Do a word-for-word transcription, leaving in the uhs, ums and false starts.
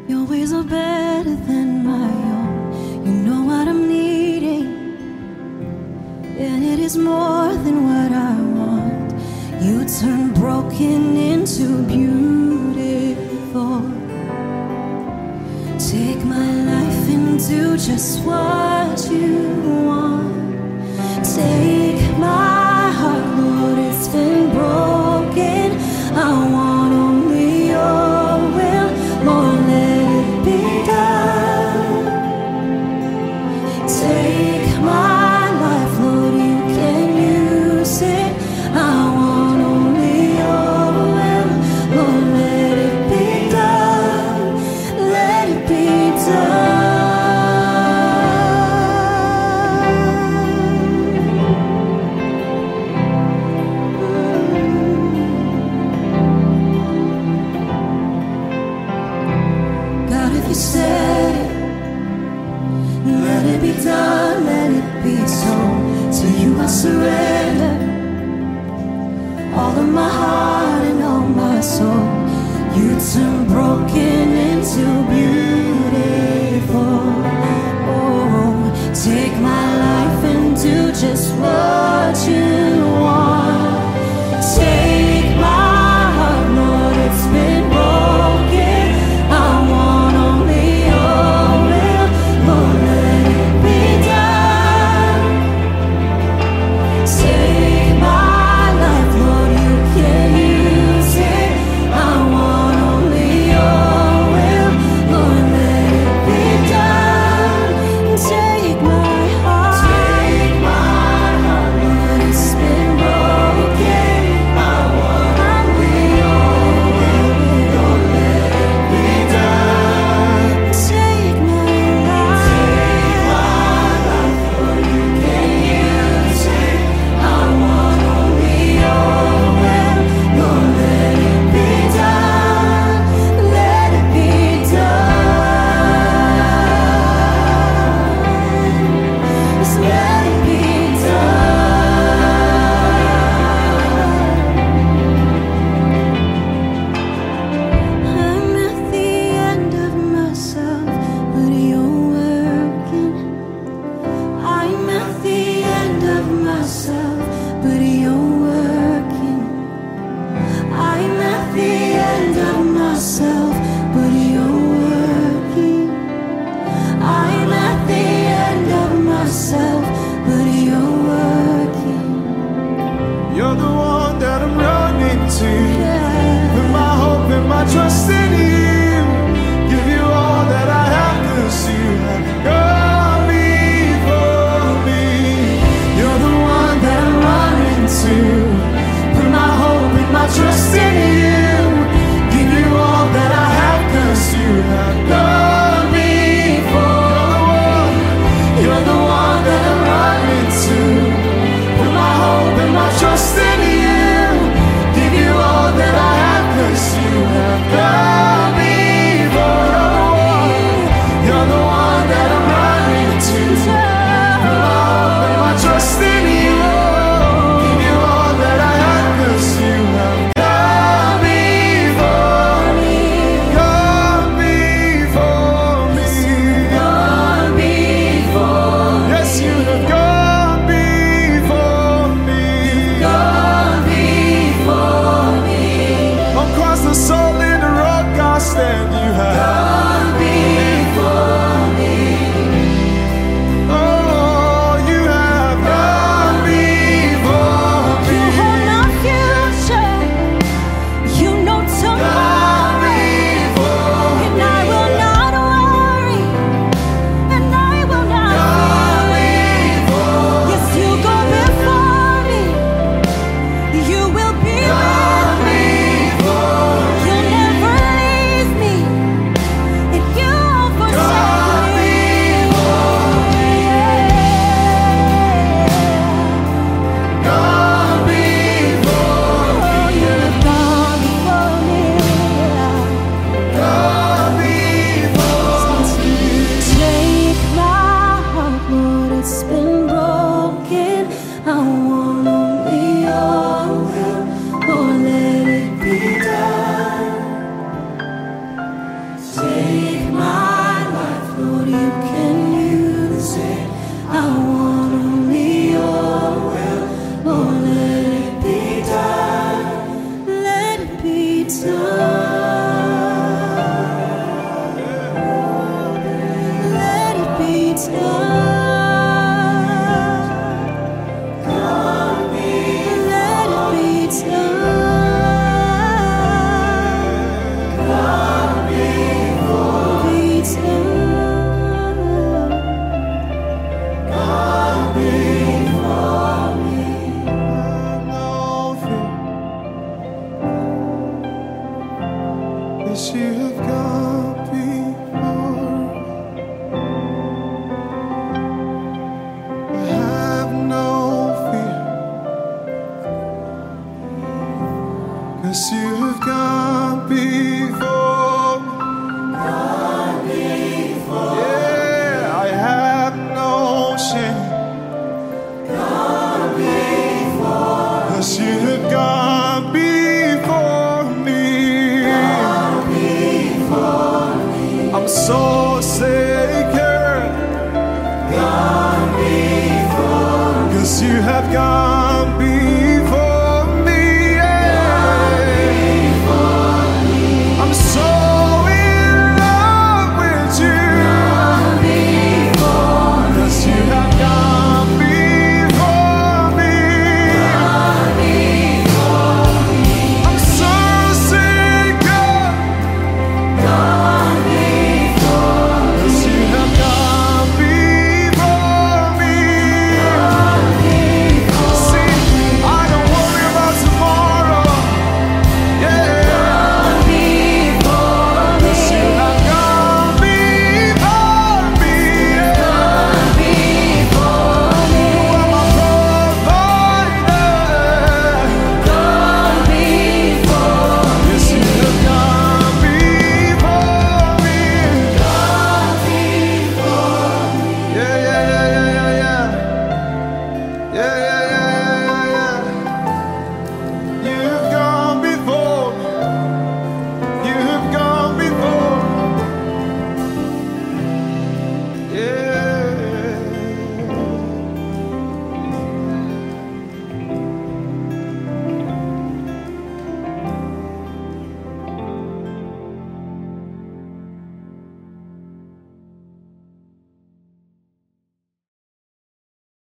Your ways are better than my own. You know what I'm needing, and it is more than what I want. You turn broken into beautiful. Take my life and do just what you want. Take my heart, Lord, it's been broken. I want only your will, Lord, let it be done. Take my life, Lord, you can use it. I want only your will, Lord, let it be done. Let it be done. You said it, let it be done, let it be so. To you I surrender all of my heart and all my soul. You turn broken into beautiful. Oh, take my life and do just what you want. Take my heart, Lord, it's been broken. I want your of God.